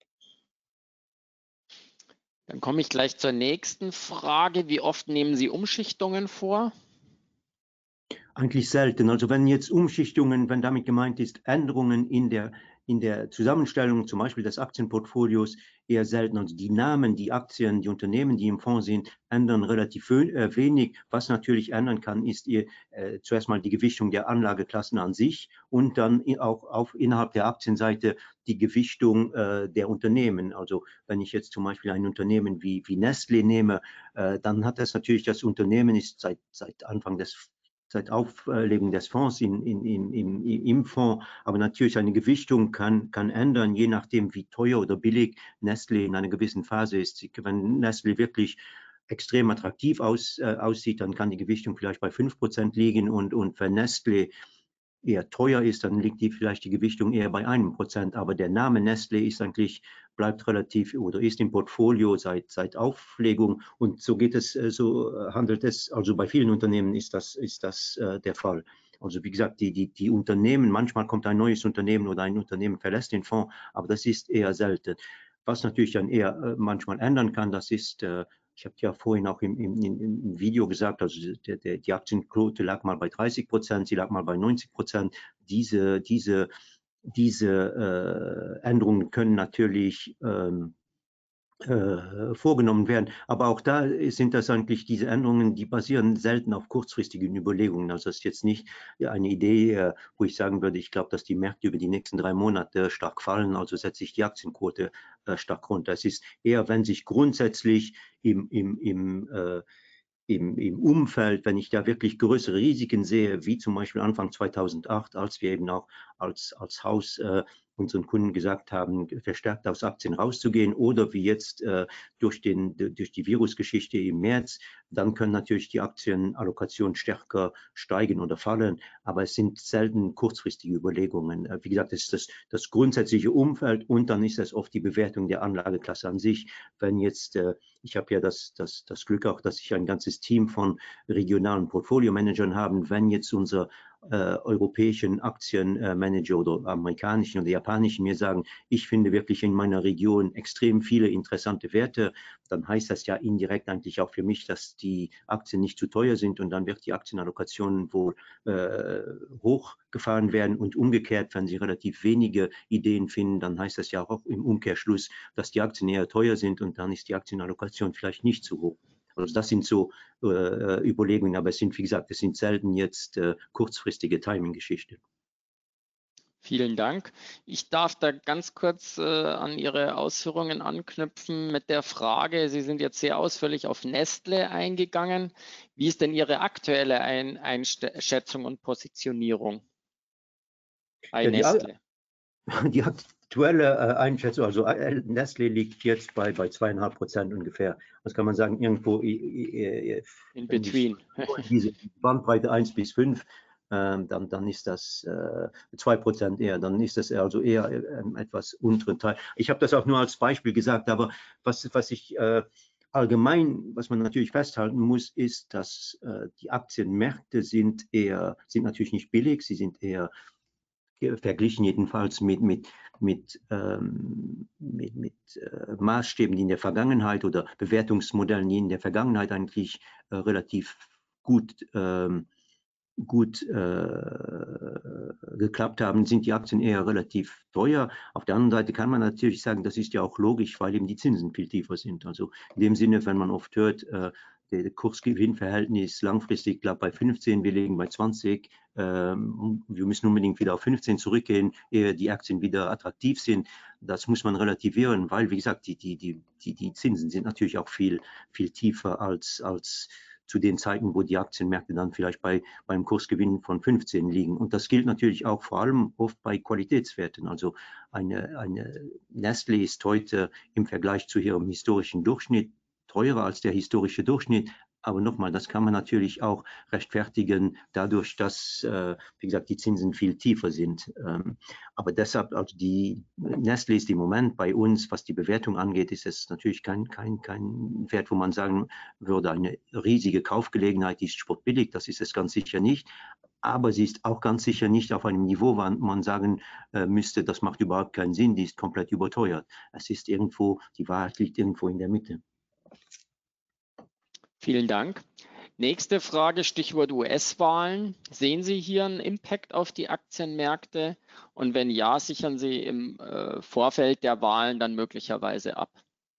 Dann komme ich gleich zur nächsten Frage. Wie oft nehmen Sie Umschichtungen vor? Eigentlich selten. Also wenn jetzt Umschichtungen, wenn damit gemeint ist, Änderungen in der, in der Zusammenstellung zum Beispiel des Aktienportfolios, eher selten. Also die Namen, die Aktien, die Unternehmen, die im Fonds sind, ändern relativ äh, wenig. Was natürlich ändern kann, ist ihr, äh, zuerst mal die Gewichtung der Anlageklassen an sich und dann auch auf, innerhalb der Aktienseite die Gewichtung äh, der Unternehmen. Also wenn ich jetzt zum Beispiel ein Unternehmen wie, wie Nestlé nehme, äh, dann hat das natürlich, das Unternehmen ist seit, seit Anfang des seit Auflegung des Fonds in, in, in, in, im Fonds, aber natürlich eine Gewichtung kann, kann ändern, je nachdem wie teuer oder billig Nestlé in einer gewissen Phase ist. Wenn Nestlé wirklich extrem attraktiv aus, äh, aussieht, dann kann die Gewichtung vielleicht bei fünf Prozent liegen und, und wenn Nestlé eher teuer ist, dann liegt die vielleicht die Gewichtung eher bei einem Prozent. Aber der Name Nestlé ist eigentlich, bleibt relativ oder ist im Portfolio seit, seit Auflegung. Und so geht es, so handelt es, also bei vielen Unternehmen ist das, ist das äh, der Fall. Also wie gesagt, die, die, die Unternehmen, manchmal kommt ein neues Unternehmen oder ein Unternehmen verlässt den Fonds, aber das ist eher selten. Was natürlich dann eher äh, manchmal ändern kann, das ist, äh, ich habe ja vorhin auch im, im, im Video gesagt, also der, der, die Aktienquote lag mal bei dreißig Prozent, sie lag mal bei neunzig Prozent. Diese, diese, diese äh, Änderungen können natürlich ähm, äh, vorgenommen werden. Aber auch da sind das eigentlich diese Änderungen, die basieren selten auf kurzfristigen Überlegungen. Also das ist jetzt nicht eine Idee, äh, wo ich sagen würde, ich glaube, dass die Märkte über die nächsten drei Monate stark fallen, also setze ich die Aktienquote äh, stark runter. Es ist eher, wenn sich grundsätzlich im, im, im äh, Im, im Umfeld, wenn ich da wirklich größere Risiken sehe, wie zum Beispiel Anfang zweitausendacht, als wir eben auch als, als Haus äh, unseren Kunden gesagt haben, verstärkt aus Aktien rauszugehen oder wie jetzt äh, durch, den, durch die Virusgeschichte im März, dann können natürlich die Aktienallokationen stärker steigen oder fallen, aber es sind selten kurzfristige Überlegungen. Äh, wie gesagt, das ist das, das grundsätzliche Umfeld und dann ist es oft die Bewertung der Anlageklasse an sich. Wenn jetzt, äh, ich habe ja das, das, das Glück auch, dass ich ein ganzes Team von regionalen Portfolio-Managern habe, wenn jetzt unser äh, europäischen Aktienmanager oder amerikanischen oder japanischen mir sagen, ich finde wirklich in meiner Region extrem viele interessante Werte, dann heißt das ja indirekt eigentlich auch für mich, dass die Aktien nicht zu teuer sind und dann wird die Aktienallokation wohl äh, hochgefahren werden und umgekehrt, wenn Sie relativ wenige Ideen finden, dann heißt das ja auch im Umkehrschluss, dass die Aktien eher teuer sind und dann ist die Aktienallokation vielleicht nicht zu hoch. Also das sind so äh, Überlegungen, aber es sind, wie gesagt, es sind selten jetzt äh, kurzfristige Timing-Geschichten. Vielen Dank. Ich darf da ganz kurz äh, an Ihre Ausführungen anknüpfen mit der Frage, Sie sind jetzt sehr ausführlich auf Nestlé eingegangen. Wie ist denn Ihre aktuelle Ein Einschätzung und Positionierung bei ja, die, Nestlé? Die aktuelle äh, Einschätzung, also äh, Nestlé liegt jetzt bei, bei zweieinhalb Prozent ungefähr. Das kann man sagen, irgendwo äh, in between. Diese Bandbreite eins bis fünf, äh, dann, dann ist das äh, zwei Prozent eher, dann ist das also eher äh, etwas unteren Teil. Ich habe das auch nur als Beispiel gesagt, aber was, was ich äh, allgemein, was man natürlich festhalten muss, ist, dass äh, die Aktienmärkte sind eher, sind natürlich nicht billig, sie sind eher verglichen jedenfalls mit, mit, mit, ähm, mit, mit äh, Maßstäben, die in der Vergangenheit oder Bewertungsmodellen, die in der Vergangenheit eigentlich äh, relativ gut, ähm, gut äh, geklappt haben, sind die Aktien eher relativ teuer. Auf der anderen Seite kann man natürlich sagen, das ist ja auch logisch, weil eben die Zinsen viel tiefer sind. Also in dem Sinne, wenn man oft hört, äh, der Kursgewinnverhältnis langfristig bleibt bei fünfzehn, wir liegen bei zwanzig. Ähm, wir müssen unbedingt wieder auf fünfzehn zurückgehen, ehe die Aktien wieder attraktiv sind. Das muss man relativieren, weil, wie gesagt, die, die, die, die, die Zinsen sind natürlich auch viel, viel tiefer als, als zu den Zeiten, wo die Aktienmärkte dann vielleicht bei, beim Kursgewinn von fünfzehn liegen. Und das gilt natürlich auch vor allem oft bei Qualitätswerten. Also eine, eine Nestlé ist heute im Vergleich zu ihrem historischen Durchschnitt teurer als der historische Durchschnitt. Aber nochmal, das kann man natürlich auch rechtfertigen, dadurch, dass, äh, wie gesagt, die Zinsen viel tiefer sind. Ähm, aber deshalb, also die Nestlé ist im Moment bei uns, was die Bewertung angeht, ist es natürlich kein, kein, kein Wert, wo man sagen würde, eine riesige Kaufgelegenheit, die ist sportbillig, das ist es ganz sicher nicht. Aber sie ist auch ganz sicher nicht auf einem Niveau, wo man sagen äh, müsste, das macht überhaupt keinen Sinn, die ist komplett überteuert. Es ist irgendwo, die Wahrheit liegt irgendwo in der Mitte. Vielen Dank. Nächste Frage, Stichwort U S-Wahlen. Sehen Sie hier einen Impact auf die Aktienmärkte? Und wenn ja, sichern Sie im äh, Vorfeld der Wahlen dann möglicherweise ab?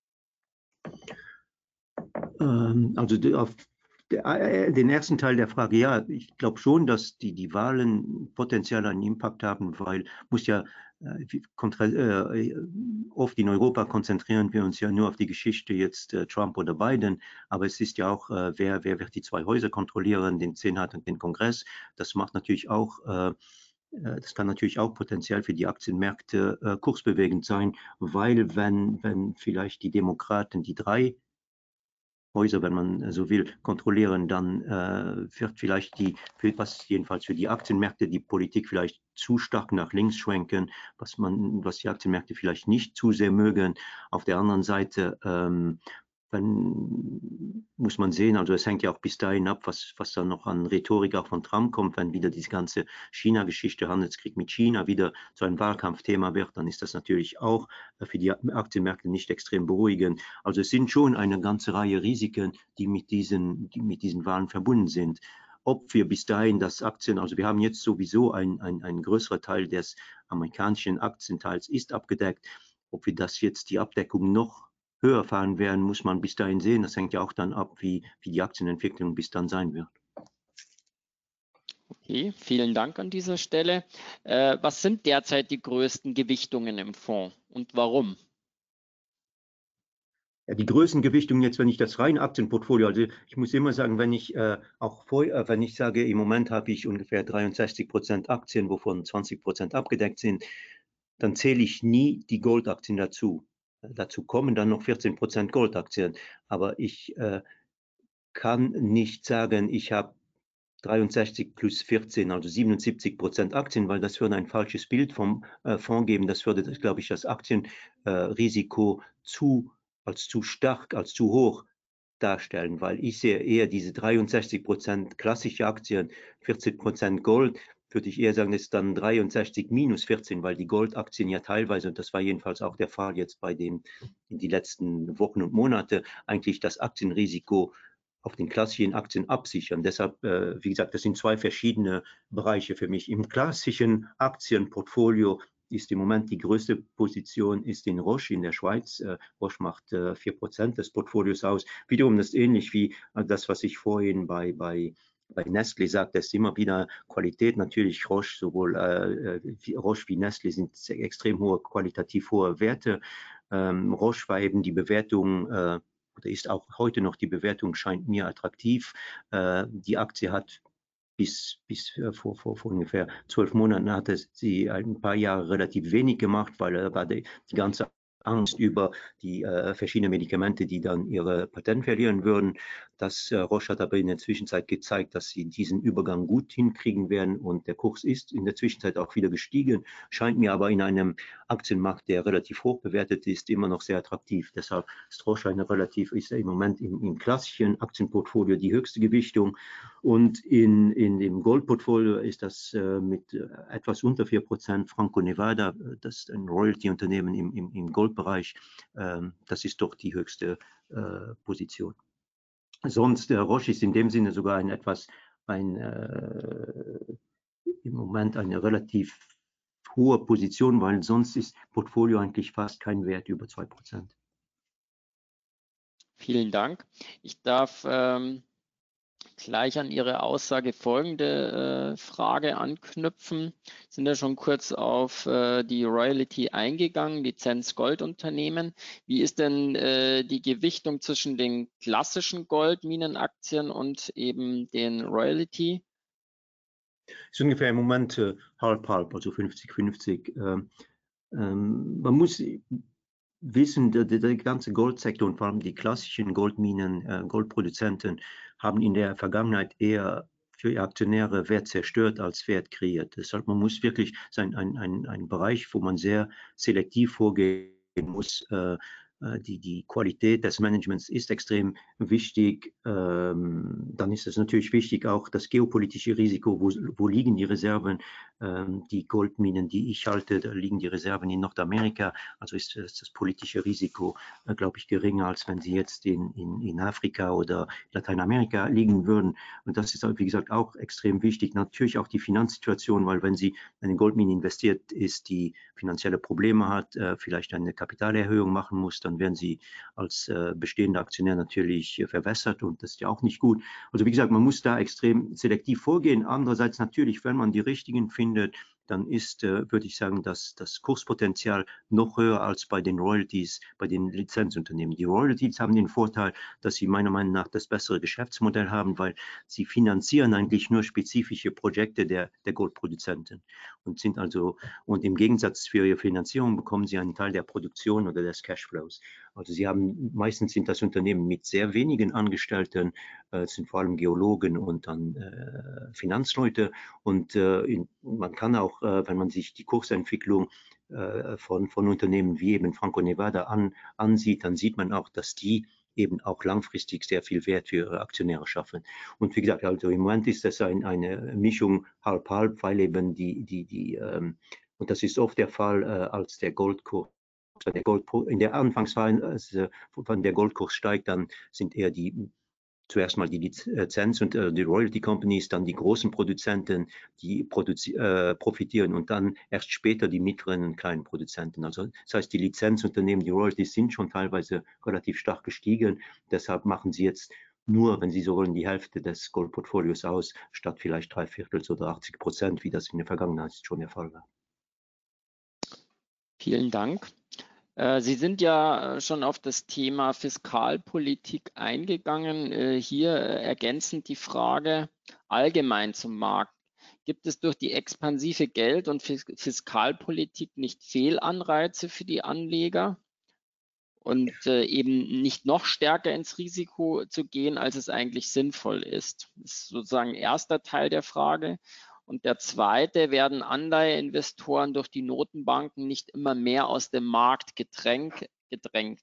Ähm, also auf der, äh, den ersten Teil der Frage, ja, ich glaube schon, dass die, die Wahlen potenziell einen Impact haben, weil muss ja äh, oft in Europa konzentrieren wir uns ja nur auf die Geschichte jetzt äh, Trump oder Biden, aber es ist ja auch, äh, wer, wer wird die zwei Häuser kontrollieren, den Senat und den Kongress. Das macht natürlich auch äh, Das kann natürlich auch potenziell für die Aktienmärkte äh, kursbewegend sein, weil wenn, wenn vielleicht die Demokraten die drei Häuser, wenn man so will, kontrollieren, dann äh, wird vielleicht die, was jedenfalls für die Aktienmärkte, die Politik vielleicht zu stark nach links schwenken, was man, was die Aktienmärkte vielleicht nicht zu sehr mögen. Auf der anderen Seite ähm, wenn, muss man sehen, also es hängt ja auch bis dahin ab, was, was dann noch an Rhetorik auch von Trump kommt, wenn wieder diese ganze China-Geschichte, Handelskrieg mit China wieder zu einem Wahlkampfthema wird, dann ist das natürlich auch für die Aktienmärkte nicht extrem beruhigend. Also es sind schon eine ganze Reihe Risiken, die mit diesen, die mit diesen Wahlen verbunden sind. Ob wir bis dahin das Aktien, also wir haben jetzt sowieso ein, ein, ein größerer Teil des amerikanischen Aktienteils ist abgedeckt. Ob wir das jetzt die Abdeckung noch höher fahren werden, muss man bis dahin sehen. Das hängt ja auch dann ab, wie, wie die Aktienentwicklung bis dann sein wird. Okay, vielen Dank an dieser Stelle. Äh, was sind derzeit die größten Gewichtungen im Fonds und warum? Ja, die Größengewichtung jetzt, wenn ich das reine Aktienportfolio, also ich muss immer sagen, wenn ich äh, auch vor, äh, wenn ich sage, im Moment habe ich ungefähr dreiundsechzig Prozent Aktien, wovon zwanzig Prozent abgedeckt sind, dann zähle ich nie die Goldaktien dazu. Dazu kommen dann noch vierzehn Prozent Goldaktien. Aber ich äh, kann nicht sagen, ich habe dreiundsechzig plus vierzehn, also siebenundsiebzig Prozent Aktien, weil das würde ein falsches Bild vom äh, Fonds geben. Das würde, glaube ich, das Aktienrisiko äh, zu, als zu stark, als zu hoch darstellen, weil ich sehe eher diese dreiundsechzig Prozent klassische Aktien, vierzig Prozent Gold, würde ich eher sagen, das ist dann dreiundsechzig minus vierzehn, weil die Goldaktien ja teilweise, und das war jedenfalls auch der Fall jetzt bei den, in die letzten Wochen und Monate, eigentlich das Aktienrisiko auf den klassischen Aktien absichern. Deshalb, äh, wie gesagt, das sind zwei verschiedene Bereiche für mich. Im klassischen Aktienportfolio ist im Moment die größte Position ist in Roche in der Schweiz. Äh, Roche macht äh, vier Prozent des Portfolios aus. Wiederum das ist ähnlich wie äh, das, was ich vorhin bei, bei, bei Nestlé sagte, ist immer wieder Qualität. Natürlich Roche, sowohl äh, Roche wie Nestlé sind extrem hohe, qualitativ hohe Werte. Ähm, Roche war eben die Bewertung äh, oder ist auch heute noch die Bewertung, scheint mir attraktiv. Äh, die Aktie hat bis, bis äh, vor, vor, vor ungefähr zwölf Monaten hatte sie ein paar Jahre relativ wenig gemacht, weil äh, war die, die ganze Angst über die äh, verschiedenen Medikamente, die dann ihre Patent verlieren würden. Das äh, Roche hat aber in der Zwischenzeit gezeigt, dass sie diesen Übergang gut hinkriegen werden und der Kurs ist in der Zwischenzeit auch wieder gestiegen, scheint mir aber in einem Aktienmarkt, der relativ hoch bewertet ist, immer noch sehr attraktiv. Deshalb ist Roche eine relativ, ist im Moment im, im klassischen Aktienportfolio die höchste Gewichtung und in, in dem Goldportfolio ist das äh, mit äh, etwas unter vier Prozent Franco-Nevada, das ist ein Royalty-Unternehmen im, im, im Goldbereich, ähm, das ist doch die höchste äh, Position. Sonst, äh, Roche ist in dem Sinne sogar ein etwas, ein, äh, im Moment eine relativ hohe Position, weil sonst ist Portfolio eigentlich fast kein Wert über zwei Prozent. Vielen Dank. Ich darf ähm, gleich an Ihre Aussage folgende äh, Frage anknüpfen. Sie sind ja schon kurz auf äh, die Royalty eingegangen, Lizenz-Goldunternehmen. Wie ist denn äh, die Gewichtung zwischen den klassischen Goldminenaktien und eben den Royalty? Ist ungefähr im Moment äh, halb halb, also fünfzig fünfzig. Ähm, ähm, man muss wissen, der, der ganze Goldsektor und vor allem die klassischen Goldminen, äh, Goldproduzenten haben in der Vergangenheit eher für Aktionäre Wert zerstört als Wert kreiert. Deshalb man muss wirklich sein ein, ein, ein Bereich, wo man sehr selektiv vorgehen muss. Äh, die, die Qualität des Managements ist extrem wichtig. Ähm, dann ist es natürlich wichtig auch das geopolitische Risiko, wo, wo liegen die Reserven, ähm, die Goldminen, die ich halte, da liegen die Reserven in Nordamerika. Also ist das, das politische Risiko, äh, glaube ich, geringer, als wenn sie jetzt in, in, in Afrika oder Lateinamerika liegen würden. Und das ist, wie gesagt, auch extrem wichtig. Natürlich auch die Finanzsituation, weil wenn sie in eine Goldmine investiert ist, die finanzielle Probleme hat, äh, vielleicht eine Kapitalerhöhung machen muss, dann werden sie als äh, bestehender Aktionär natürlich äh, verwässert und das ist ja auch nicht gut. Also wie gesagt, man muss da extrem selektiv vorgehen. Andererseits natürlich, wenn man die richtigen findet, dann ist, äh, würde ich sagen, dass das Kurspotenzial noch höher als bei den Royalties, bei den Lizenzunternehmen. Die Royalties haben den Vorteil, dass sie meiner Meinung nach das bessere Geschäftsmodell haben, weil sie finanzieren eigentlich nur spezifische Projekte der, der Goldproduzenten und sind also, und im Gegensatz für ihre Finanzierung bekommen sie einen Teil der Produktion oder des Cashflows. Also sie haben, meistens sind das Unternehmen mit sehr wenigen Angestellten, äh, sind vor allem Geologen und dann äh, Finanzleute und äh, in, man kann auch, äh, wenn man sich die Kursentwicklung äh, von, von Unternehmen wie eben Franco-Nevada an, ansieht, dann sieht man auch, dass die eben auch langfristig sehr viel Wert für ihre Aktionäre schaffen. Und wie gesagt, also im Moment ist das ein, eine Mischung halb-halb, weil eben die, die, die ähm, und das ist oft der Fall, äh, als der Goldkurs der Gold, in der Anfangsphase, wenn der Goldkurs steigt, dann sind eher die zuerst mal die Lizenz und äh, die Royalty Companies, dann die großen Produzenten, die äh, profitieren und dann erst später die mittleren und kleinen Produzenten. Also das heißt, die Lizenzunternehmen, die Royalties sind schon teilweise relativ stark gestiegen. Deshalb machen sie jetzt nur, wenn Sie so wollen, die Hälfte des Goldportfolios aus, statt vielleicht drei Viertel oder achtzig Prozent, wie das in der Vergangenheit schon der Fall war. Vielen Dank. Sie sind ja schon auf das Thema Fiskalpolitik eingegangen. Hier ergänzend die Frage allgemein zum Markt. Gibt es durch die expansive Geld- und Fiskalpolitik nicht Fehlanreize für die Anleger und eben nicht noch stärker ins Risiko zu gehen, als es eigentlich sinnvoll ist? Das ist sozusagen erster Teil der Frage. Und der zweite, werden Anleiheinvestoren durch die Notenbanken nicht immer mehr aus dem Markt gedrängt? gedrängt?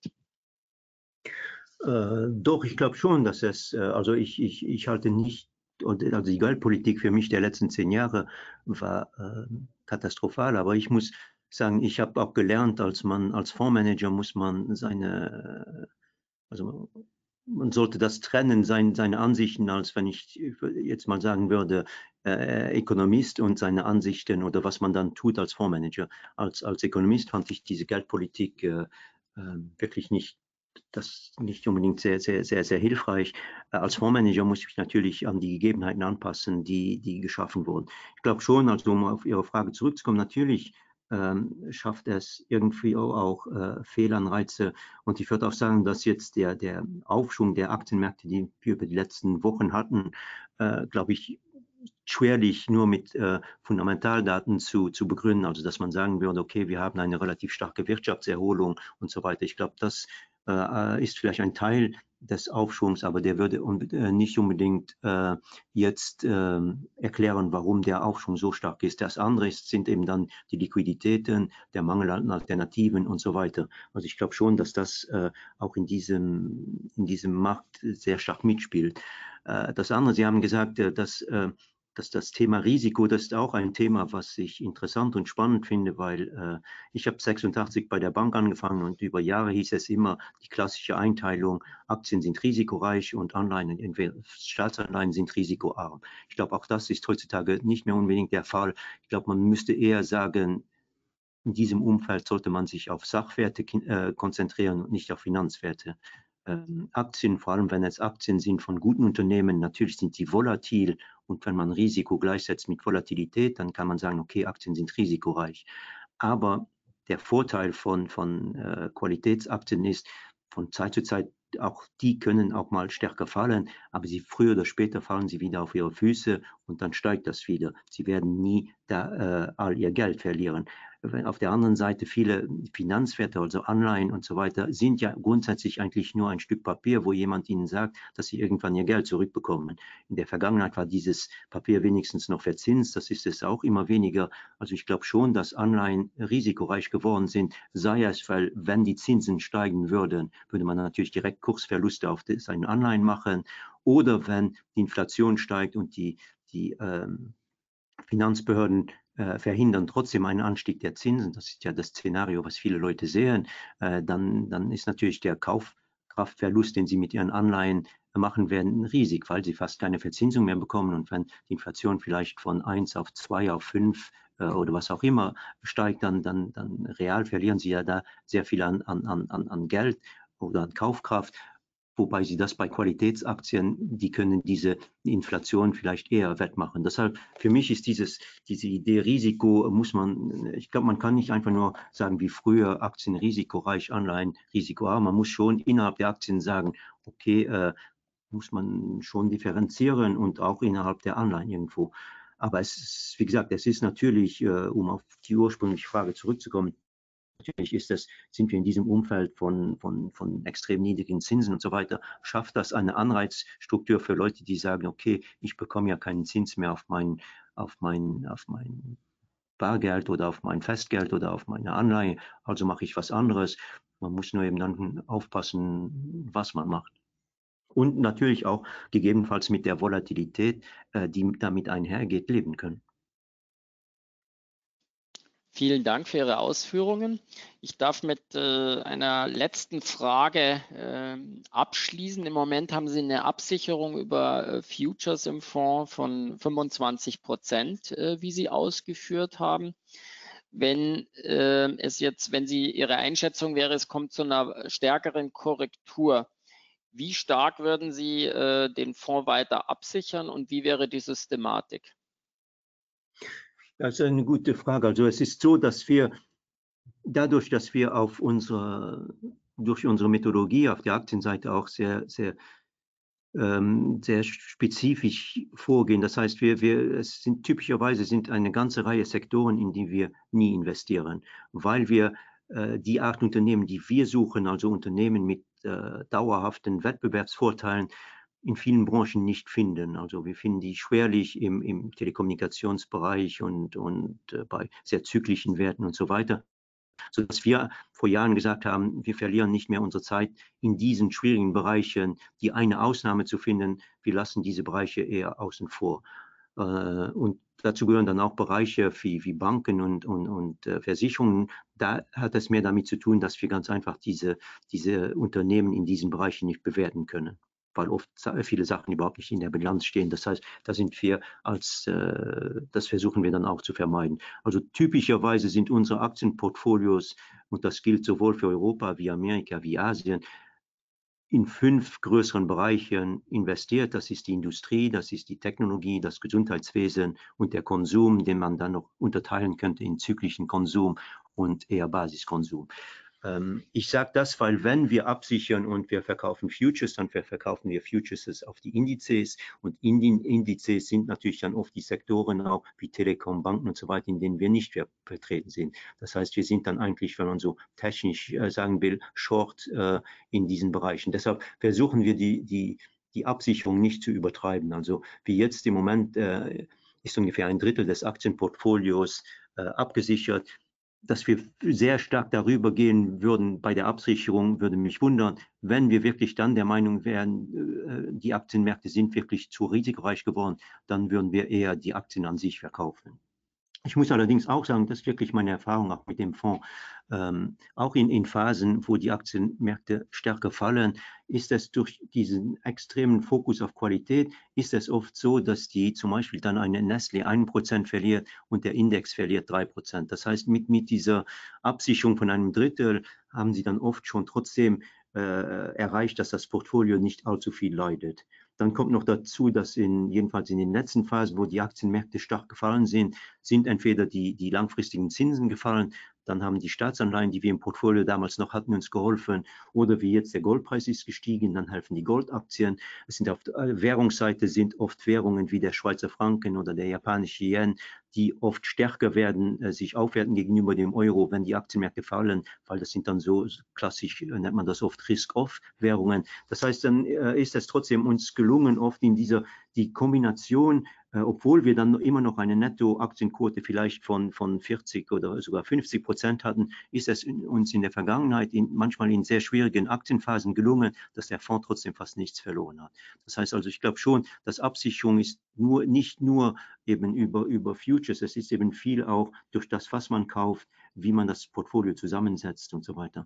Äh, doch, ich glaube schon, dass es, äh, also ich, ich, ich halte nicht, also die Geldpolitik für mich der letzten zehn Jahre war äh, katastrophal, aber ich muss sagen, ich habe auch gelernt, als man, als Fondsmanager muss man seine, also man sollte das trennen, sein, seine Ansichten, als wenn ich jetzt mal sagen würde, äh, Ökonomist und seine Ansichten oder was man dann tut als Fondsmanager. Als, als Ökonomist fand ich diese Geldpolitik äh, äh, wirklich nicht, das nicht unbedingt sehr, sehr, sehr, sehr hilfreich. Äh, als Fondsmanager muss ich mich natürlich an die Gegebenheiten anpassen, die, die geschaffen wurden. Ich glaube schon, also um auf Ihre Frage zurückzukommen, natürlich ähm, schafft es irgendwie auch äh, Fehlanreize. Und ich würde auch sagen, dass jetzt der, der Aufschwung der Aktienmärkte, die wir über die letzten Wochen hatten, äh, glaube ich, schwerlich nur mit äh, Fundamentaldaten zu, zu begründen. Also dass man sagen würde, okay, wir haben eine relativ starke Wirtschaftserholung und so weiter. Ich glaube, das äh, ist vielleicht ein Teil des Aufschwungs, aber der würde un äh, nicht unbedingt äh, jetzt äh, erklären, warum der Aufschwung so stark ist. Das andere ist, sind eben dann die Liquiditäten, der Mangel an Alternativen und so weiter. Also ich glaube schon, dass das äh, auch in diesem, in diesem Markt sehr stark mitspielt. Äh, das andere, Sie haben gesagt, äh, dass äh, dass das Thema Risiko, das ist auch ein Thema, was ich interessant und spannend finde, weil äh, ich habe sechsundachtzig bei der Bank angefangen und über Jahre hieß es immer die klassische Einteilung, Aktien sind risikoreich und Anleihen, entweder Staatsanleihen sind risikoarm. Ich glaube, auch das ist heutzutage nicht mehr unbedingt der Fall. Ich glaube, man müsste eher sagen, in diesem Umfeld sollte man sich auf Sachwerte äh, konzentrieren und nicht auf Finanzwerte. ähm, Aktien, vor allem wenn es Aktien sind von guten Unternehmen, natürlich sind sie volatil, und wenn man Risiko gleichsetzt mit Volatilität, dann kann man sagen, okay, Aktien sind risikoreich. Aber der Vorteil von, von äh, Qualitätsaktien ist, von Zeit zu Zeit, auch die können auch mal stärker fallen, aber sie früher oder später fallen sie wieder auf ihre Füße und dann steigt das wieder. Sie werden nie da, äh, all ihr Geld verlieren. Auf der anderen Seite viele Finanzwerte, also Anleihen und so weiter, sind ja grundsätzlich eigentlich nur ein Stück Papier, wo jemand ihnen sagt, dass sie irgendwann ihr Geld zurückbekommen. In der Vergangenheit war dieses Papier wenigstens noch verzinst, das ist es auch immer weniger. Also ich glaube schon, dass Anleihen risikoreich geworden sind, sei es, weil wenn die Zinsen steigen würden, würde man natürlich direkt Kursverluste auf seinen Anleihen machen, oder wenn die Inflation steigt und die, die ähm, Finanzbehörden äh, verhindern trotzdem einen Anstieg der Zinsen, das ist ja das Szenario, was viele Leute sehen, äh, dann, dann ist natürlich der Kaufkraftverlust, den sie mit ihren Anleihen machen werden, riesig, weil sie fast keine Verzinsung mehr bekommen, und wenn die Inflation vielleicht von eins auf zwei auf fünf äh, oder was auch immer steigt, dann, dann, dann real verlieren sie ja da sehr viel an, an, an, an Geld oder an Kaufkraft. Wobei sie das bei Qualitätsaktien, die können diese Inflation vielleicht eher wettmachen. Deshalb, für mich ist dieses, diese Idee Risiko, muss man, ich glaube, man kann nicht einfach nur sagen, wie früher, Aktien risikoreich, Anleihen risikoarm. Man muss schon innerhalb der Aktien sagen, okay, äh, muss man schon differenzieren, und auch innerhalb der Anleihen irgendwo. Aber es ist, wie gesagt, es ist natürlich, äh, um auf die ursprüngliche Frage zurückzukommen, natürlich ist das, sind wir in diesem Umfeld von, von, von extrem niedrigen Zinsen und so weiter, schafft das eine Anreizstruktur für Leute, die sagen, okay, ich bekomme ja keinen Zins mehr auf mein, auf mein, auf mein Bargeld oder auf mein Festgeld oder auf meine Anleihe, also mache ich was anderes. Man muss nur eben dann aufpassen, was man macht. Und natürlich auch gegebenenfalls mit der Volatilität, äh, die damit einhergeht, leben können. Vielen Dank für Ihre Ausführungen. Ich darf mit äh, einer letzten Frage äh, abschließen. Im Moment haben Sie eine Absicherung über äh, Futures im Fonds von fünfundzwanzig Prozent, äh, wie Sie ausgeführt haben. Wenn äh, es jetzt, wenn Sie Ihre Einschätzung wäre, es kommt zu einer stärkeren Korrektur, wie stark würden Sie äh, den Fonds weiter absichern und wie wäre die Systematik? Das ist eine gute Frage. Also es ist so, dass wir dadurch, dass wir auf unsere, durch unsere Methodologie auf der Aktienseite auch sehr, sehr, ähm, sehr spezifisch vorgehen. Das heißt, wir, wir, es sind typischerweise sind eine ganze Reihe Sektoren, in die wir nie investieren, weil wir äh, die Art Unternehmen, die wir suchen, also Unternehmen mit äh, dauerhaften Wettbewerbsvorteilen, in vielen Branchen nicht finden. Also wir finden die schwerlich im, im Telekommunikationsbereich und, und äh, bei sehr zyklischen Werten und so weiter, sodass wir vor Jahren gesagt haben, wir verlieren nicht mehr unsere Zeit in diesen schwierigen Bereichen, die eine Ausnahme zu finden. Wir lassen diese Bereiche eher außen vor. Äh, und dazu gehören dann auch Bereiche wie, wie Banken und, und, und äh, Versicherungen. Da hat es mehr damit zu tun, dass wir ganz einfach diese, diese Unternehmen in diesen Bereichen nicht bewerten können, weil oft viele Sachen überhaupt nicht in der Bilanz stehen. Das heißt, da sind wir als, äh, das versuchen wir dann auch zu vermeiden. Also typischerweise sind unsere Aktienportfolios, und das gilt sowohl für Europa wie Amerika wie Asien, in fünf größeren Bereichen investiert. Das ist die Industrie, das ist die Technologie, das Gesundheitswesen und der Konsum, den man dann noch unterteilen könnte in zyklischen Konsum und eher Basiskonsum. Ich sage das, weil wenn wir absichern und wir verkaufen Futures, dann verkaufen wir Futures auf die Indizes, und in den Indizes sind natürlich dann oft die Sektoren auch wie Telekom, Banken und so weiter, in denen wir nicht vertreten sind. Das heißt, wir sind dann eigentlich, wenn man so technisch äh, sagen will, short äh, in diesen Bereichen. Deshalb versuchen wir die, die, die Absicherung nicht zu übertreiben. Also wie jetzt im Moment äh, ist ungefähr ein Drittel des Aktienportfolios äh, abgesichert. Dass wir sehr stark darüber gehen würden bei der Absicherung, würde mich wundern. Wenn wir wirklich dann der Meinung wären, die Aktienmärkte sind wirklich zu risikoreich geworden, dann würden wir eher die Aktien an sich verkaufen. Ich muss allerdings auch sagen, das ist wirklich meine Erfahrung auch mit dem Fonds. Ähm, auch in, in Phasen, wo die Aktienmärkte stärker fallen, ist es durch diesen extremen Fokus auf Qualität, ist es oft so, dass die zum Beispiel dann eine Nestlé ein Prozent verliert und der Index verliert drei Prozent. Das heißt, mit, mit dieser Absicherung von einem Drittel haben sie dann oft schon trotzdem äh, erreicht, dass das Portfolio nicht allzu viel leidet. Dann kommt noch dazu, dass in, jedenfalls in den letzten Phasen, wo die Aktienmärkte stark gefallen sind, sind entweder die, die langfristigen Zinsen gefallen, dann haben die Staatsanleihen, die wir im Portfolio damals noch hatten, uns geholfen, oder wie jetzt der Goldpreis ist gestiegen, dann helfen die Goldaktien. Es sind auf der Währungsseite sind oft Währungen wie der Schweizer Franken oder der japanische Yen, die oft stärker werden, äh, sich aufwerten gegenüber dem Euro, wenn die Aktienmärkte fallen, weil das sind dann so klassisch, äh, nennt man das oft Risk-Off-Währungen. Das heißt, dann äh, ist es trotzdem uns gelungen, oft in dieser, die Kombination, äh, obwohl wir dann immer noch eine Nettoaktienquote vielleicht von, von vierzig oder sogar fünfzig Prozent hatten, ist es in, uns in der Vergangenheit in, manchmal in sehr schwierigen Aktienphasen gelungen, dass der Fonds trotzdem fast nichts verloren hat. Das heißt also, ich glaube schon, dass Absicherung ist nur, nicht nur eben über, über Futures, es ist eben viel auch durch das, was man kauft, wie man das Portfolio zusammensetzt und so weiter.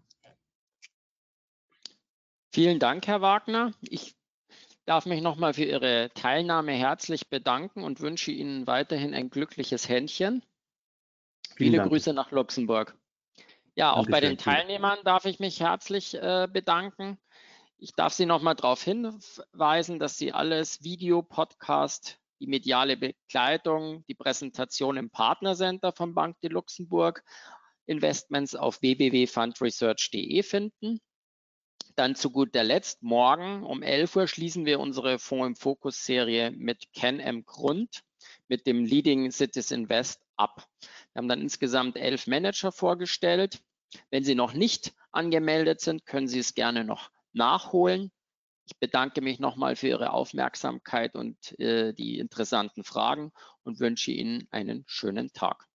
Vielen Dank, Herr Wagner. Ich darf mich nochmal für Ihre Teilnahme herzlich bedanken und wünsche Ihnen weiterhin ein glückliches Händchen. Vielen Viele Dank. Grüße nach Luxemburg. Ja, auch bei den Dankeschön. Teilnehmern darf ich mich herzlich äh, bedanken. Ich darf Sie nochmal darauf hinweisen, dass Sie alles Video, Podcast, die mediale Begleitung, die Präsentation im Partnercenter von Banque de Luxemburg, Investments auf w w w punkt fundresearch punkt de finden. Dann zu guter Letzt, morgen um elf Uhr schließen wir unsere Fonds im Fokus-Serie mit Ken M. Grund, mit dem Leading Cities Invest ab. Wir haben dann insgesamt elf Manager vorgestellt. Wenn Sie noch nicht angemeldet sind, können Sie es gerne noch nachholen. Ich bedanke mich nochmal für Ihre Aufmerksamkeit und äh, die interessanten Fragen und wünsche Ihnen einen schönen Tag.